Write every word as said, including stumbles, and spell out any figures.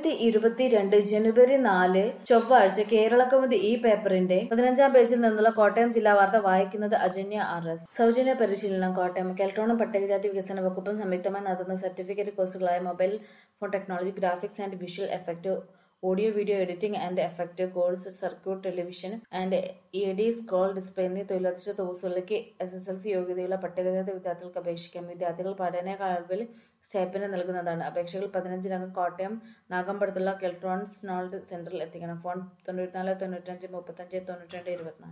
രണ്ടായിരത്തി ഇരുപത്തിരണ്ട് ജനുവരി നാല് ചൊവ്വാഴ്ച കേരളകൗമുദി ഈ പേപ്പറിന്റെ പതിനഞ്ചാം പേജിൽ നിന്നുള്ള കോട്ടയം ജില്ലാ വാർത്ത വായിക്കുന്നത് അജന്യ ആർ എസ്. സൗജന്യ പരിശീലനം കോട്ടയം. കെൽട്രോണും പട്ടികജാതി വികസന വകുപ്പും സംയുക്തമായി നടത്തുന്ന സർട്ടിഫിക്കറ്റ് കോഴ്സുകളായ mobile phone technology, graphics and visual effect, audio video editing and effect course, circuit television and A D scroll display എന്നീ തൊഴിലധിഷ്ഠിത കോഴ്സുകളിലേക്ക് എസ് എസ് എൽ സി യോഗ്യതയുള്ള പട്ടികജാതി വിദ്യാർത്ഥികൾക്ക് അപേക്ഷിക്കാം. വിദ്യാർത്ഥികൾ പഠനകാലയളവിൽ സ്റ്റൈപ്പൻഡ് നൽകുന്നതാണ്. അപേക്ഷകൾ പതിനഞ്ചിനകം കോട്ടയം നാഗമ്പടത്തുള്ള കെൽട്രോൺസ് നോളജ് സെന്ററിൽ എത്തിക്കണം. ഫോൺ തൊണ്ണൂറ്റിനാല് തൊണ്ണൂറ്റഞ്ച് മുപ്പത്തഞ്ച് തൊണ്ണൂറ്റിരണ്ട് ഇരുപത്തിനാല്.